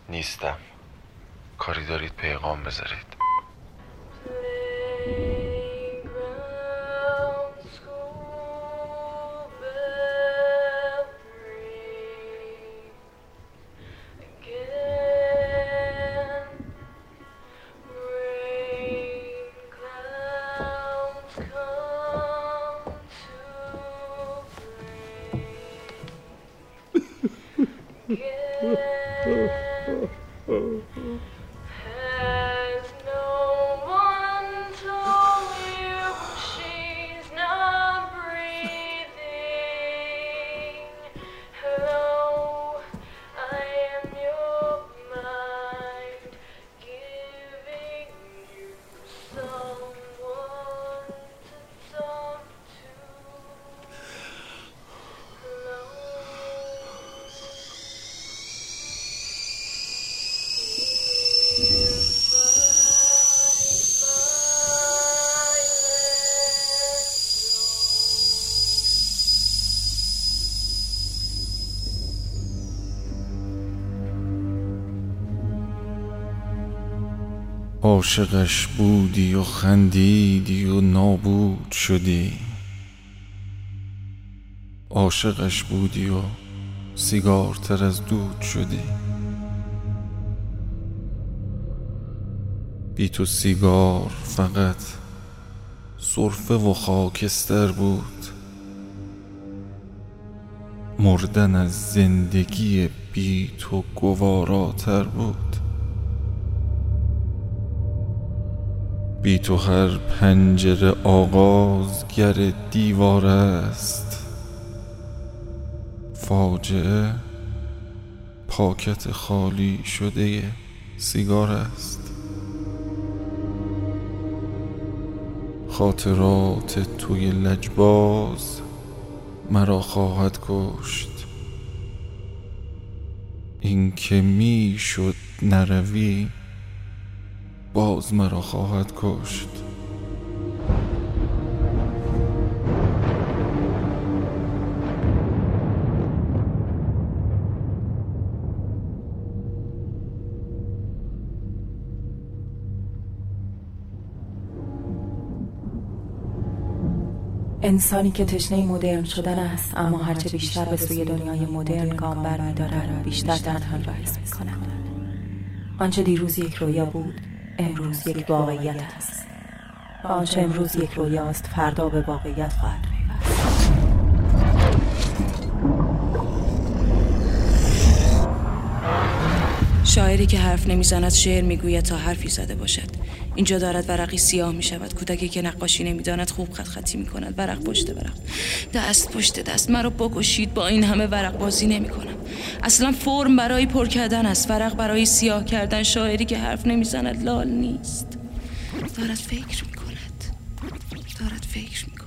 نیستم. کاری دارید پیغام بذارید؟ عاشقش بودی و خندیدی و نابود شدی، عاشقش بودی و سیگارتر از دود شدی. بی تو سیگار فقط سرفه و خاکستر بود، مردن از زندگی بی تو گواراتر بود. بی تو هر پنجره آغازگر دیوار است، فاجعه پاکت خالی شده سیگار است. خاطرات توی لجباز مرا خواهد کشت، این که می شد نروی باز مرا خواهد کشت. انسانی که تشنه مدرن شدن است، اما هرچه بیشتر به سوی دنیای مدرن گام برمی‌دارد بیشتر تنهایی را حس می‌کند. آنچه دیروز یک رویا بود امروز یک واقعیت است و آنچه امروز یک رویاست فردا به واقعیت خواهد پیوست. شاعری که حرف نمیزند شعر میگوید تا حرفی زده باشد. اینجا دارد ورقی سیاه میشود، کودکی که نقاشی نمیداند خوب خط خطی میکند، ورق پشت ورق، دست پشت دست. مرا بکشید، با این همه ورق بازی نمیکنم. اصلا فرم برای پر کردن است، ورق برای سیاه کردن. شاعری که حرف نمیزند لال نیست، دارد فکر میکند، دارد فکر میکند.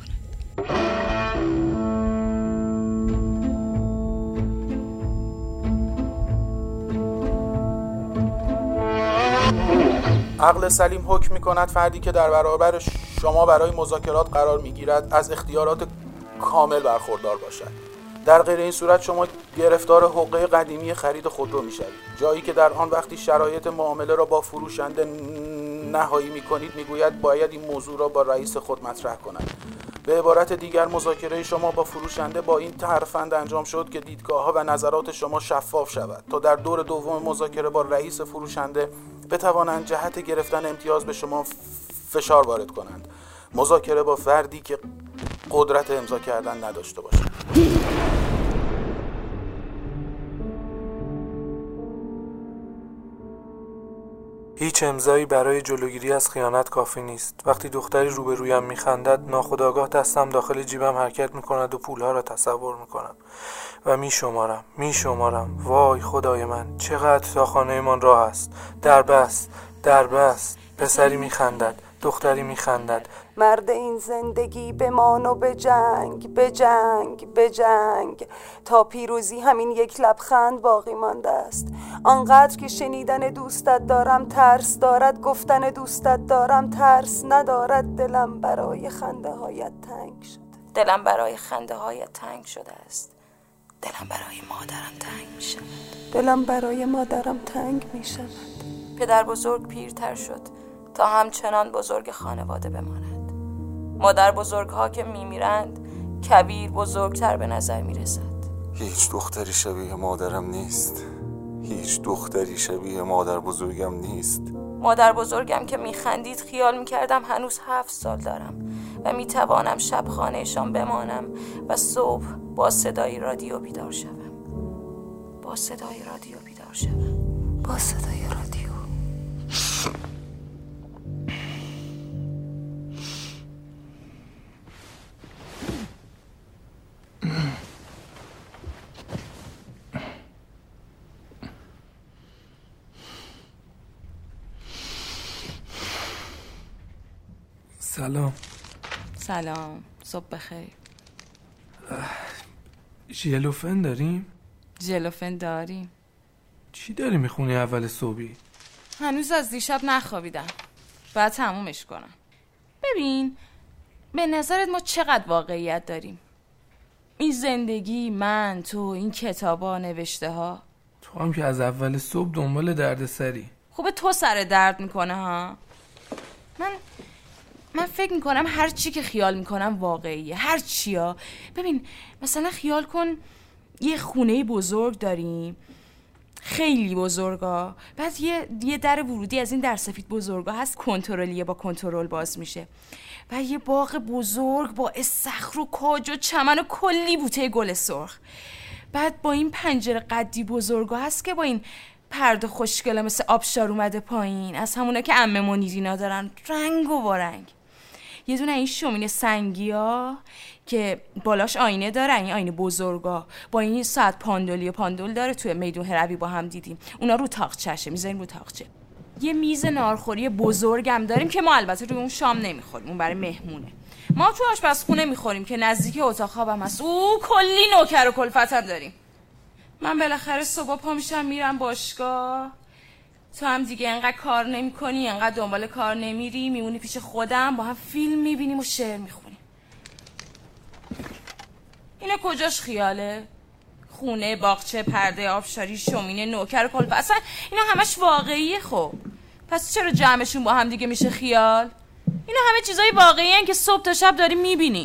عقل سلیم حکم می‌کند فردی که در برابر شما برای مذاکرات قرار می‌گیرد از اختیارات کامل برخوردار باشد. در غیر این صورت شما گرفتار حقه قدیمی خرید خودرو می‌شوید، جایی که در آن وقتی شرایط معامله را با فروشنده نهایی می‌کنید می‌گوید باید این موضوع را با رئیس خود مطرح کنند. به عبارت دیگر مذاکره شما با فروشنده با این ترفند انجام شد که دیدگاه‌ها و نظرات شما شفاف شود تا در دور دوم مذاکره با رئیس فروشنده بتوانند جهت گرفتن امتیاز به شما فشار وارد کنند. مذاکره با فردی که قدرت امضا کردن نداشته باشد. هیچ امضایی برای جلوگیری از خیانت کافی نیست. وقتی دختری روبرویم میخندد، ناخودآگاه دستم داخل جیبم حرکت میکند و پولها را تصور میکنم و میشمارم. وای خدای من، چقدر تا خانه من راه است. در بست. پسری میخندد، دختری میخندد. مرد این زندگی بمان و بجنگ تا پیروزی همین یک لبخند باقی مانده است. آنقدر که شنیدن دوستت دارم ترس دارد، گفتن دوستت دارم ترس ندارد. دلم برای خنده هایت تنگ شده است. دلم برای مادرم تنگ می شود. دلم برای مادرم تنگ می شود. پدر بزرگ پیرتر شد تا همچنان بزرگ خانواده بماند. مادر بزرگ ها که میمیرند کبیر بزرگتر به نظر میرسد. هیچ دختری شبیه مادرم نیست. هیچ دختری شبیه مادر بزرگم نیست. مادر بزرگم که میخندید خیال میکردم هنوز 7 سال دارم و میتوانم شب خانهشان بمانم و صبح با صدای رادیو بیدار شوم. با صدای رادیو بیدار شوم. با صدای رادیو. سلام. سلام، صبح بخیر. ژلوفن داریم؟ ژلوفن داریم. چی داری میخونی اول صبحی؟ هنوز از دیشب نخوابیدم، باید تمومش کنم. ببین، به نظرت ما چقدر واقعیت داریم؟ این زندگی، من، تو، این کتابا، نوشته ها. تو هم که از اول صبح دنبال دردسری. خوبه تو سر درد میکنه ها. من فکر میکنم هر چی که خیال میکنم واقعیه. هر چیا. ببین مثلا خیال کن یه خونه بزرگ داریم، خیلی بزرگا، بعد یه در ورودی از این در سفید بزرگا هست، کنترلیه، با کنترل باز میشه، و یه باغ بزرگ با استخر و کاج و چمن و کلی بوته گل سرخ. بعد با این پنجره قدی بزرگا هست که با این پرده خوشگله مثل آبشار اومده پایین، از همونا که عمه منیرینا دارن، رنگ و بارنگ. یه دونه این شومینه سنگی ها که بالاش آینه داره، این آینه بزرگا، با این ساعت پاندول داره، توی میدون هروی با هم دیدیم. اونا رو تاقچه‌شه، میذاریم رو تاقچه. یه میز نارخوری بزرگم داریم که ما البته روی اون شام نمیخوریم، اون برای مهمونه. ما تو آشپزخونه میخوریم که نزدیک اتاق خوابم هست. کلی نوکر و کلفتم داریم. من بالاخره صبح پا میشم میرم باشگاه، تو هم دیگه انقدر کار نمی کنی، انقدر دنبال کار نمیری، میمونی پیش خودم، با هم فیلم میبینیم و شعر میخونیم. اینا کجاش خیاله؟ خونه، باغچه، پرده آبشاری، شومینه، نوکر و کلفت، اصلا اینا همش واقعیه. خب پس چرا جمعشون با هم دیگه میشه خیال؟ اینا همه چیزای واقعی هن که صبح تا شب داریم میبینیم.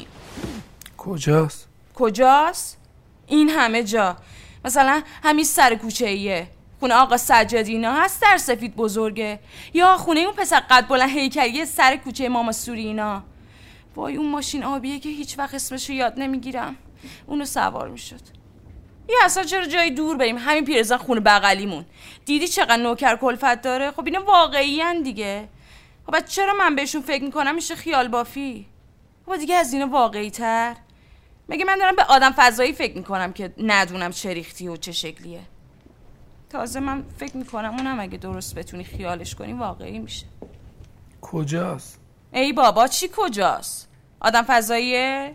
کجاست؟ این همه جا. مثلا همین سر کوچه ایه، خونه آقا سجادی اینا هست، در سفید بزرگه، یا خونه اون پسر قد بلند هیکلیه سر کوچه ماما سوری اینا. وای اون ماشین آبیه که هیچ وقت اسمشو یاد نمیگیرم، اونو سوار میشد. یا اصلا چرا جای دور بریم؟ همین پیرزن خونه بغلیمون، دیدی چقدر نوکر کلفت داره؟ خب اینا واقعی ان دیگه. خب چرا من بهشون فکر میکنم میشه خیال بافی؟ خب دیگه از اینا واقعی تر؟ مگه من دارم به آدم فضایی فکر میکنم که ندونم چه ریختی و چه شکلیه؟ تازه من فکر میکنم اونم اگه درست بتونی خیالش کنی واقعی میشه. کجاست؟ ای بابا چی کجاست؟ آدم فضاییه؟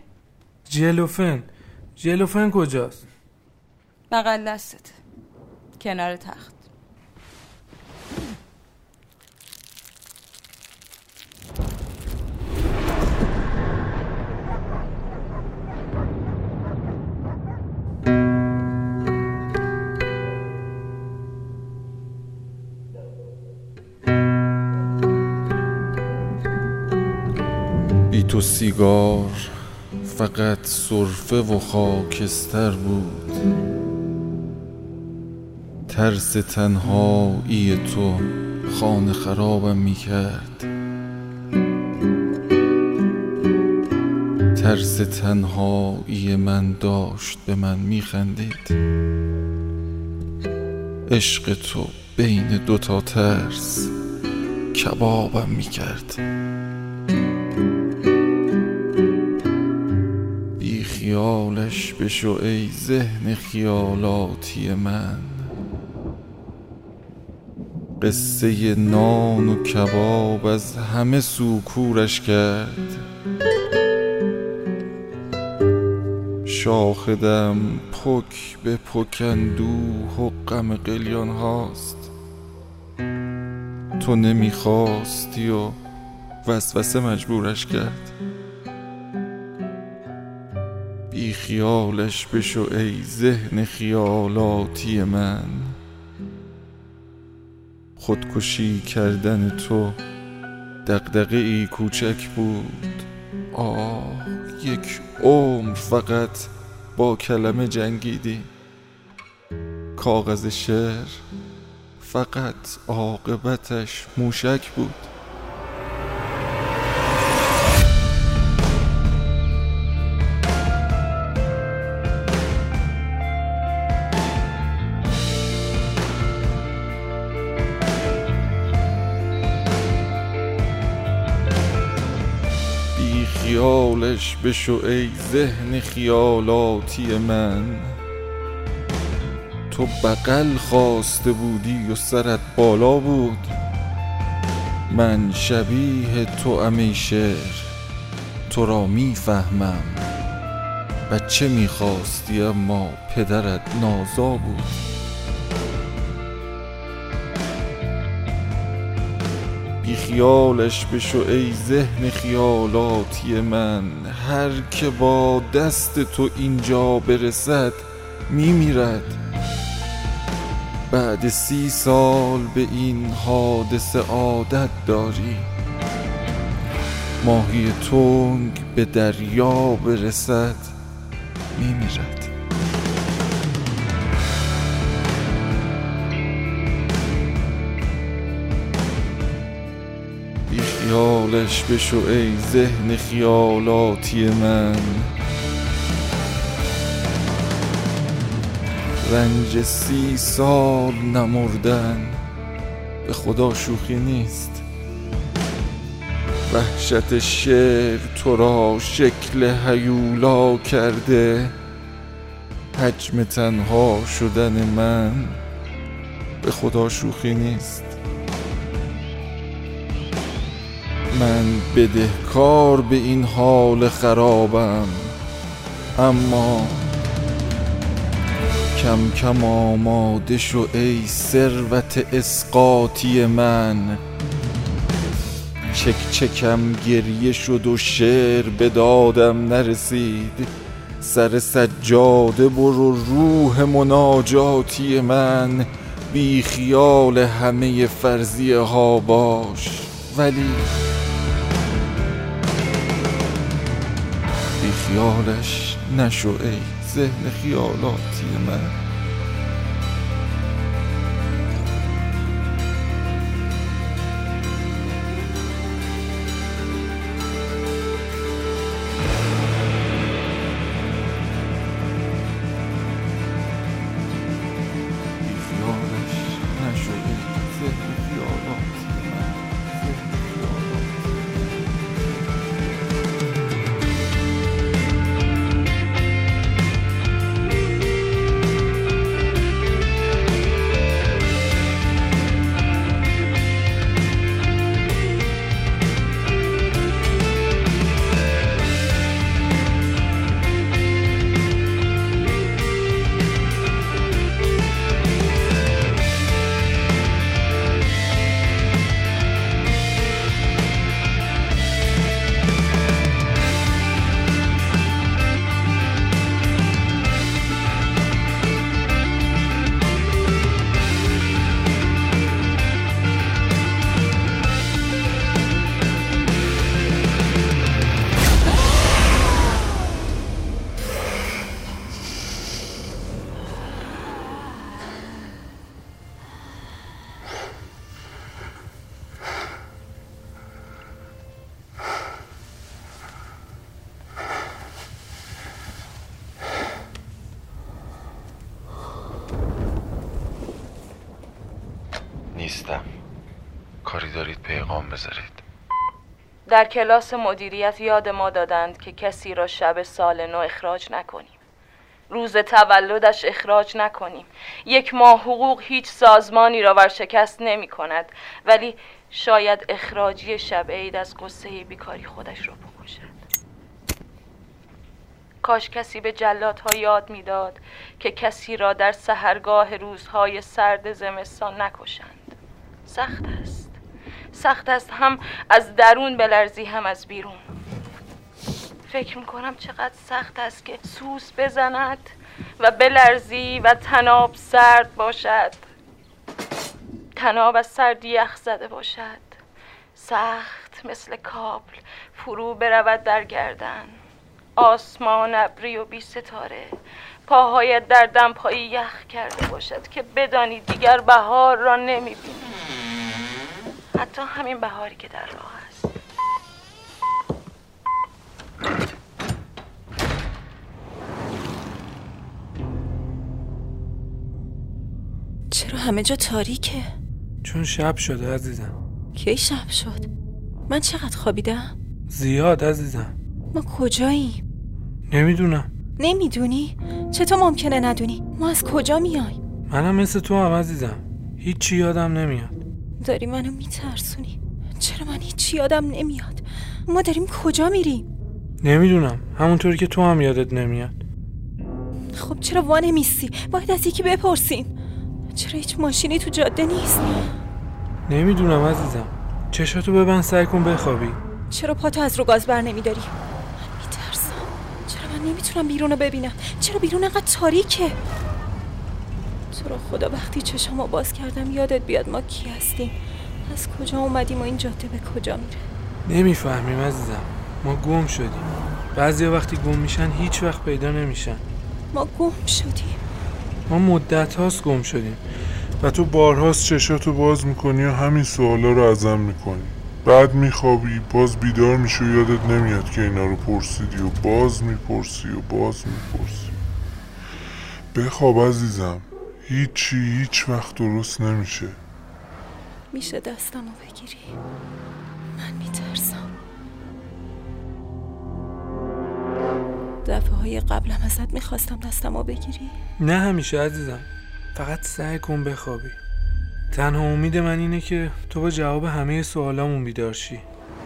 ژلوفن کجاست؟ بغل دستت، کنار تخت. بی تو سیگار فقط سرفه و خاکستر بود، ترس تنهایی تو خانه خرابم میکرد، ترس تنهایی من داشت به من میخندید، عشق تو بین دوتا ترس کبابم میکرد. بی خیالش بشو ای ذهن خیالاتی من، قصه نان و کباب از همه سو کورش کرد. شاخدم پک به پک اندوه و غم قلیان هاست، تو نمیخواستی و وسوسه مجبورش کرد. بی خیالش بشو ای ذهن خیالاتی من، خودکشی کردن تو دغدغه ای کوچک بود. یک عمر فقط با کلمه جنگیدی. کاغذ شعر فقط عاقبتش موشک بود. بی خیالش بشو ای ذهن خیالاتی من، تو بغل خواسته بودی و سرت بالا بود. من شبیه تو ای شعر، تو را میفهمم. بچه میخواستی اما پدرت نازا بود. بی خیالش بشو ای ذهن خیالاتی من، هر که با دست تو اینجا برسد میمیرد. بعد 30 سال به این حادثه عادت داری. ماهی تنگ به دریا برسد میمیرد. بی خیالش بشو ای ذهن خیالاتی من، رنج 30 سال نمردن به خدا شوخی نیست. وحشت شعر تو را شکل هیولا کرده. حجم تنها شدن من به خدا شوخی نیست. من بدهکار به این حال خرابم، اما کم کم آماده شو ای ثروت اسقاطی من. چک چکم گریه شد و شعر به دادم نرسید. سر سجاده برو روح مناجاتی من. بی خیال همه فرضیه ها باش، ولی بی خیالش نشو ای ذهن خیالاتی من. بی خیالش نشو ای ذهن خیالاتی من. نیستم. کاری دارید پیغام بذارید؟ در کلاس مدیریت یاد ما دادند که کسی را شب سال نو اخراج نکنیم. روز تولدش اخراج نکنیم. 1 ماه حقوق هیچ سازمانی را ورشکست نمی کند، ولی شاید اخراجی شب عید از قصه بیکاری خودش را بکشد. کاش کسی به جلادها یاد میداد که کسی را در سحرگاه روزهای سرد زمستان نکشند. سخت است هم از درون بلرزی هم از بیرون. فکر میکنم چقدر سخت است که سوز بزند و بلرزی و تناب سرد باشد. تناب از سردی یخ زده باشد، سخت مثل کابل فرو برود در گردن، آسمان ابری و بی ستاره، پاهایت در دمپایی یخ کرده باشد که بدانی دیگر بهار را نمیبینی، حتی همین بهاری که در راه است. چرا همه جا تاریکه؟ چون شب شده عزیزم. کی شب شد؟ من چقدر خوابیدم؟ زیاد عزیزم. ما کجاییم؟ نمیدونم. نمیدونی؟ چطور ممکنه ندونی؟ ما از کجا میایم؟ منم مثل تو هم عزیزم. هیچی یادم نمیاد. داری منو میترسونی. چرا من هیچی یادم نمیاد؟ ما داریم کجا میریم؟ نمیدونم. همونطوری که تو هم یادت نمیاد. خب چرا وانه میستی؟ باید از یکی بپرسیم. چرا هیچ ماشینی تو جاده نیست؟ نمیدونم عزیزم. چشاتو ببند، سعی کن بخوابی. چرا پاتو از رو گاز بر نمیداری؟ من میترسم. چرا من نمیتونم بیرونو ببینم؟ چرا بیرون انقدر تاریکه؟ تو رو خدا وقتی چشامو باز کردم یادت بیاد ما کی هستیم؟ از کجا اومدیم و این جاده به کجا میره؟ نمیفهمیم عزیزم. ما گم شدیم. بعضیا وقتی گم میشن هیچ وقت پیدا نمیشن. ما گم شدیم. ما مدت هاست گم شدیم و تو بارهاست چشاتو باز میکنی و همین سوالا رو ازم میکنی. بعد میخوابی، باز بیدار میشی و یادت نمیاد که اینا رو پرسیدی و باز میپرسی و باز میپرسی. بخواب عزیزم. هیچ وقت درست نمیشه. میشه دستمو بگیری؟ من میترسم. دفعه های قبلم ازت میخواستم دستمو بگیری؟ نه همیشه عزیزم. فقط سعی کن بخوابی. تنها امید من اینه که تو با جواب همه سوالامون بیدار شی.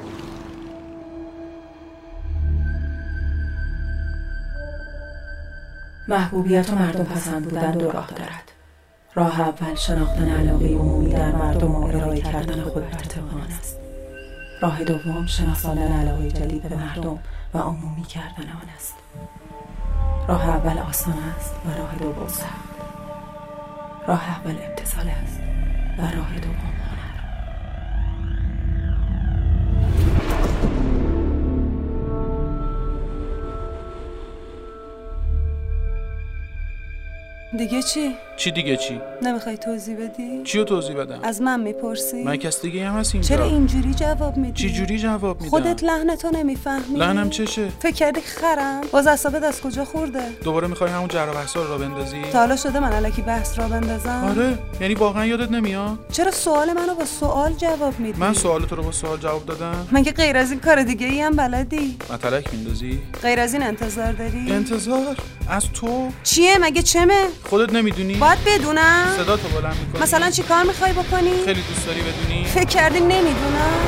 محبوبیت و مردم پسند بودن دو راه دارد. راه اول شناختن علاقه عمومی در مردم و ارائه کردن خود بر طبق آن است. راه دوم شناساندن علاقه جدید به مردم و عمومی کردن آن است. راه اول آسان است و راه دوم سخت. راه اول امتثال است و راه دوم هنر. دیگه چی؟ چی دیگه چی؟ نمیخوای توضیح بدی؟ چی رو توضیح بدم؟ از من میپرسی؟ من کس دیگه هم هست اینجا. چرا اینجوری جواب میدی؟ چی جوری جواب میدم؟ خودت لحنتو نمیفهمی؟ لحنم چشه؟ فکر کردی خرم؟ باز اعصابت از کجا خورده؟ دوباره میخوای همون جر و بحثا رو بندازی؟ تا حالا شده من الکی بحث را بندازم؟ آره، یعنی واقعا یادت نمیاد؟ چرا سوال منو با سوال جواب میدی؟ من سوالت رو با سوال جواب دادم؟ مگه غیر از این کار دیگه ای هم بلدی؟ متلک میندازی؟ غیر از این انتظار داری؟ انتظار؟ از تو؟ چیه مگه چمه؟ خودت نمیدونی؟ باید بدونم؟ صدا تو بلند میکنی؟ مثلا چی کار میخوای بکنی؟ خیلی دوست داری بدونی؟ فکر کردی نمیدونم؟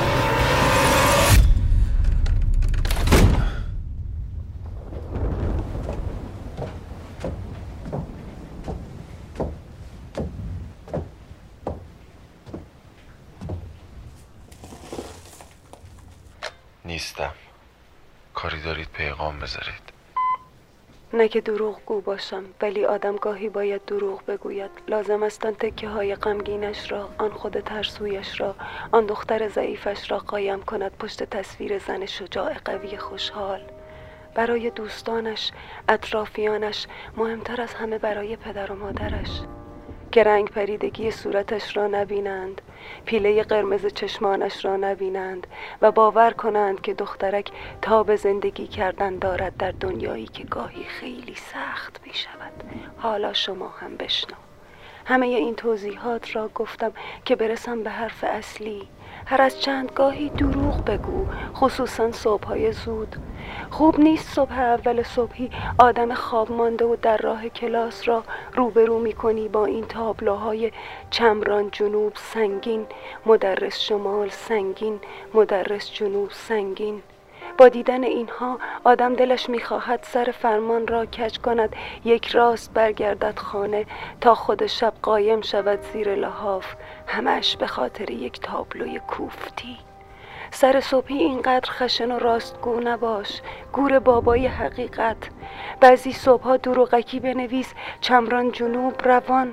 نیستم. کاری دارید پیغام بذارید. نه که دروغ گو باشم، ولی آدم گاهی باید دروغ بگوید. لازم است آن تکه های غمگینش را، آن خود ترسویش را، آن دختر ضعیفش را قایم کند پشت تصویر زن شجاع قوی خوشحال. برای دوستانش، اطرافیانش، مهمتر از همه برای پدر و مادرش که رنگ پریدگی صورتش را نبینند، پیله قرمز چشمانش را نبینند و باور کنند که دخترک تاب زندگی کردن دارد در دنیایی که گاهی خیلی سخت می شود. حالا شما هم بشنو. همه این توضیحات را گفتم که برسم به حرف اصلی. هر از چند گاهی دروغ بگو، خصوصا صبح‌های زود. خوب نیست صبح اول صبحی آدم خواب مانده و در راه کلاس را روبرو می‌کنی با این تابلوهای چمران جنوب سنگین، مدرس شمال سنگین، مدرس جنوب سنگین. با دیدن اینها آدم دلش میخواهد سر فرمان را کج کند، یک راست برگردد خانه تا خود شب قایم شود زیر لحاف، همش به خاطر یک تابلوی کوفتی. سر صبحی اینقدر خشن و راستگو نباش، گور بابای حقیقت. بعضی صبحها دروغکی بنویس چمران جنوب روان،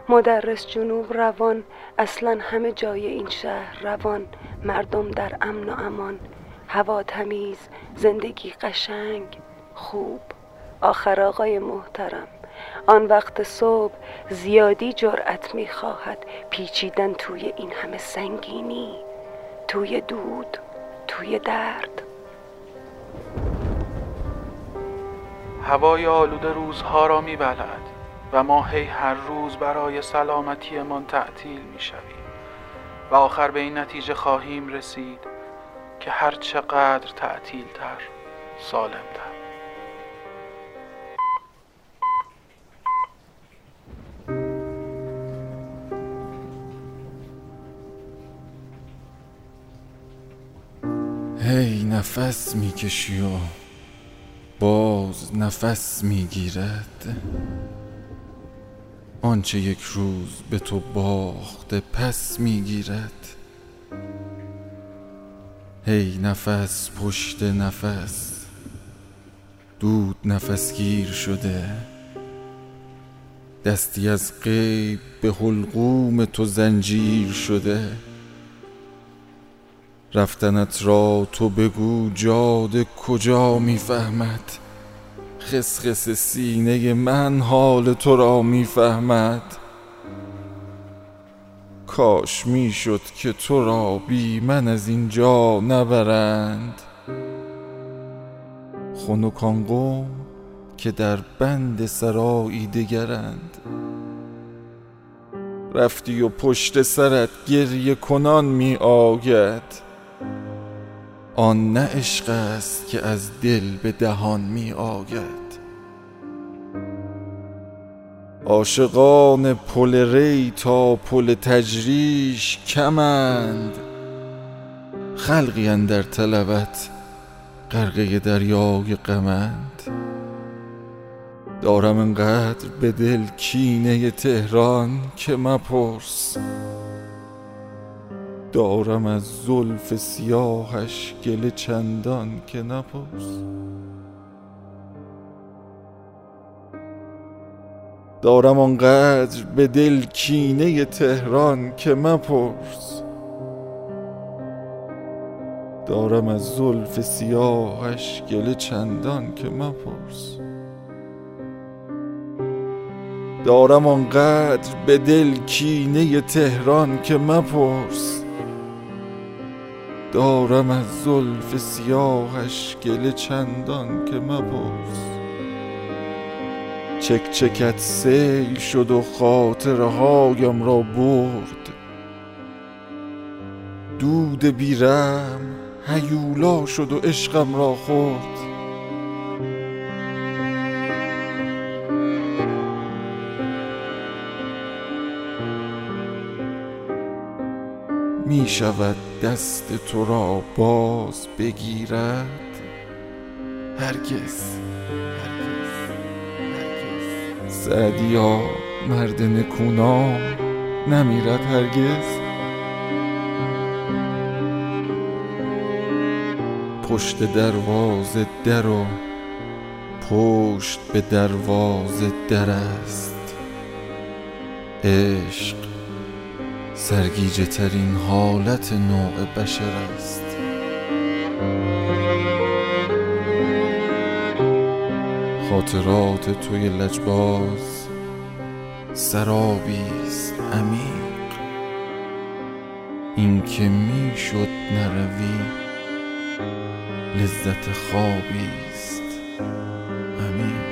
مدرس جنوب روان، اصلا همه جای این شهر روان، مردم در امن و امان، هوا تمیز، زندگی قشنگ، خوب. آخر آقای محترم، آن وقت صبح زیادی جرأت می‌خواهد پیچیدن توی این همه سنگینی، توی دود، توی درد. هوای آلوده روزها را می‌بلعد و ما هر روز برای سلامتیمان تعطیل می‌شویم و آخر به این نتیجه خواهیم رسید که هر چقدر تعطیل‌تر سالم‌تر. هی نفس میکشی و باز نفس میگیرد، آنچه یک روز به تو باخته پس میگیرد. هی نفس پشت نفس، دود نفسگیر شده، دستی از غیب به حلقوم تو زنجیر شده. رفتنت را تو بگو جاده کجا میفهمد، خسخس سینه من حال تو را میفهمد. کاش میشد که تو را بی من از اینجا نبرند، خنک آن قوم که در بند سرایی دگرند. رفتی و پشت سرت گریه کنان می آید، آن نه عشق است که از دل به دهان می آید. عاشقان پل ری تا پل تجریش کمند، خلقی اندر طلبت غرقه دریای غمند. دارم انقدر به دل کینه تهران که مپرس، دارم از زلف سیاهش گله چندان که نپرس. دارم آنقدر به دل کینه تهران که مپرس، دارم از زلف سیاهش گله چندان که مپرس. دارم آنقدر به دل کینه تهران که مپرس، دارم از زلف سیاهش گله چندان که مپرس. چک چکت سیل شد و خاطره هایم را برد، دود بیرم هیولا شد و عشقم را خورد. می شود دست تو را باز بگیرد؟ هرگز. سعدیا مرد نکونام نمیرد هرگز. پشت دروازه در و پشت به دروازه در است، عشق سرگیجه ترین حالت نوع بشر است. خاطرات توی لجباز سرابیست عمیق، این که میشد نروی لذت خوابیست عمیق.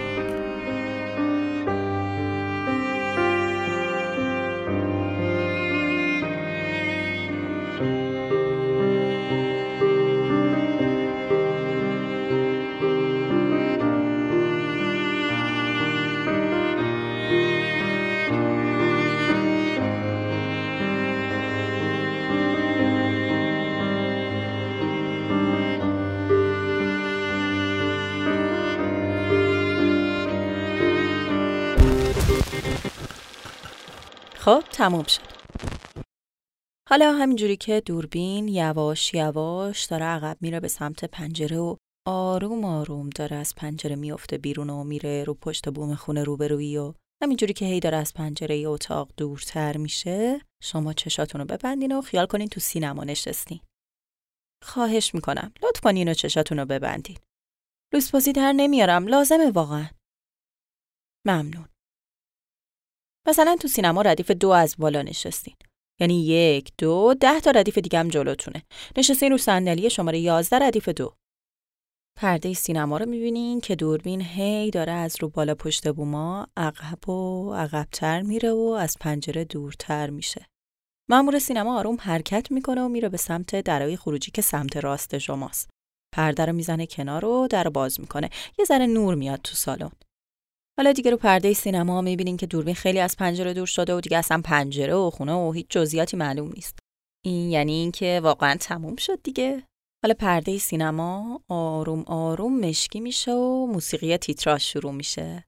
خب تموم شد. حالا همینجوری که دوربین یواش یواش داره عقب میره به سمت پنجره و آروم آروم داره از پنجره میفته بیرون و میره رو پشت بوم خونه روبرویی و همینجوری که هی داره از پنجره اتاق دورتر میشه، شما چشاتون رو ببندین و خیال کنین تو سینما نشستین. خواهش میکنم لطف کنین و چشاتون رو ببندین. لوسپازی در نمیارم، لازمه واقعا. ممنون. مثلا تو سینما ردیف 2 از بالا نشستین. یعنی 1، 2، 10 تا ردیف دیگه هم جلوتونه. نشستین رو صندلی شماره 11 ردیف 2. پرده سینما رو میبینین که دوربین هی داره از رو بالا پشت بوما عقب و عقب‌تر میره و از پنجره دورتر میشه. مأمور سینما آروم حرکت میکنه و میره به سمت درای خروجی که سمت راست شماست. پرده رو میزنه کنار و در باز میکنه. یه ذره نور میاد تو سالن. حالا دیگه رو پرده سینما میبینین که دوربین خیلی از پنجره دور شده و دیگه اصلا پنجره و خونه و هیچ جزئیاتی معلوم نیست. این یعنی این که واقعا تموم شد دیگه. حالا پرده سینما آروم آروم مشکی میشه و موسیقی تیتراژ شروع میشه.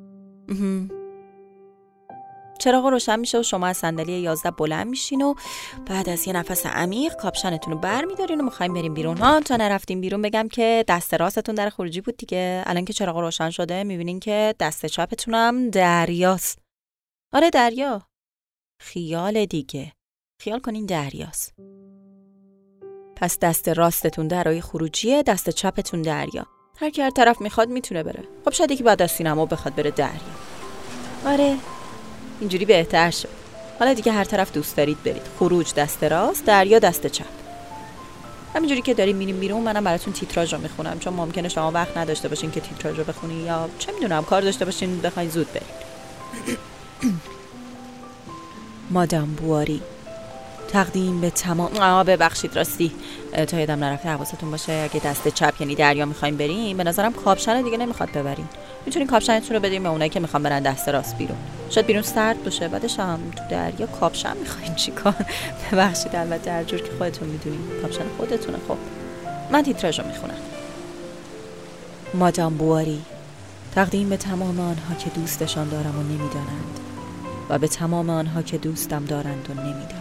چراغ روشن میشه و شما از صندلی 11 بلند میشین و بعد از یه نفس عمیق کاپشنتون رو برمیدارین و میخوایم بریم بیرون. تا نرفتیم بیرون بگم که دست راستتون در خروجی بود دیگه. الان که چراغ روشن شده میبینین که دست چپتونم دریاست. آره دریا. خیال دیگه. خیال کنین دریاست. پس دست راستتون درای خروجیه، دست چپتون دریا. هر کی هر طرف میخواد میتونه بره. خب شاید یکی بعد از سینما بخواد بره دریا. آره اینجوری بهتر شد. حالا دیگه هر طرف دوست دارید برید. خروج دست راست، دریا دست چپ. همینجوری که داریم میریم بیرون منم براتون تیتراژ رو میخونم، چون ممکنه شما وقت نداشته باشین که تیتراژ رو بخونین یا چه میدونم کار داشته باشین بخواین زود برید. مادام بواری تقدیم به تمام ببخشید راستی تا یادم نرفته حواستون باشه اگه دست چپ یعنی دریا میخواین بریم به نظرم کاپشن دیگه نمیخواد ببرین. میتونین کاپشنتون رو بدین به اونایی که میخوان برن دست راست بیرون. شاید بیرون سرد باشه بعدش هم تو دریا کاپشن میخواین چیکار؟ ببخشید البته هر جور که خودتون میدونین کاپشن خودتونه. خب من تیتراژ رو میخونم. مادام بواری تقدیم به تمام آنها که دوستشان دارم و نمیدانند و به تمام آنها که دوستم دارند و نمیدانند.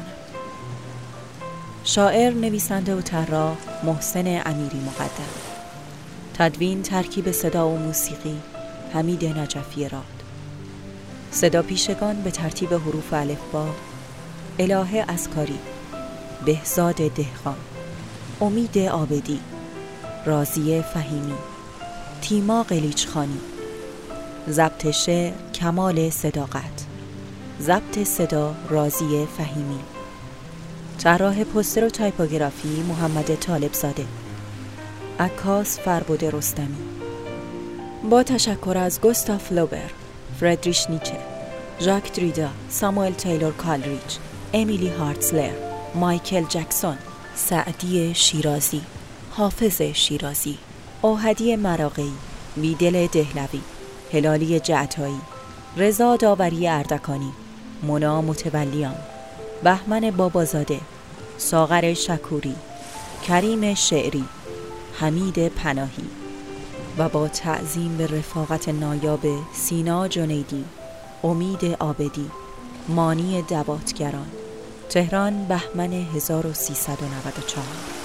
شاعر، نویسنده و طراح محسن امیری مقدم. تدوین، ترکیب صدا و موسیقی حمید نجفی راد. صدا پیشگان به ترتیب حروف الفبا: الهه اسکاری، بهزاد دهقان، امید عابدی، راضیه فهیمی، تیما قلیچخانی. ضبط شعر کمال صداقت. ضبط صدا راضیه فهیمی. طراح پوستر و تایپوگرافی محمد طالبزاده. عکاس فربد رستمی. با تشکر از گوستاف لوبر، فردریش نیچه، ژاک دریدا، ساموئل تیلور کالریج، امیلی هارتزلر، مایکل جکسون، سعدی شیرازی، حافظ شیرازی، اوهدی مراغی، بیدل دهلوی، هلالی جعتایی، رضا داوری اردکانی، مونا متولیان، بهمن بابازاده، ساغر شکوری، کریم شعری، حمید پناهی و با تعظیم به رفاقت نایاب سینا جنیدی، امید عابدی، مانی دباتگران. تهران، بهمن 1394.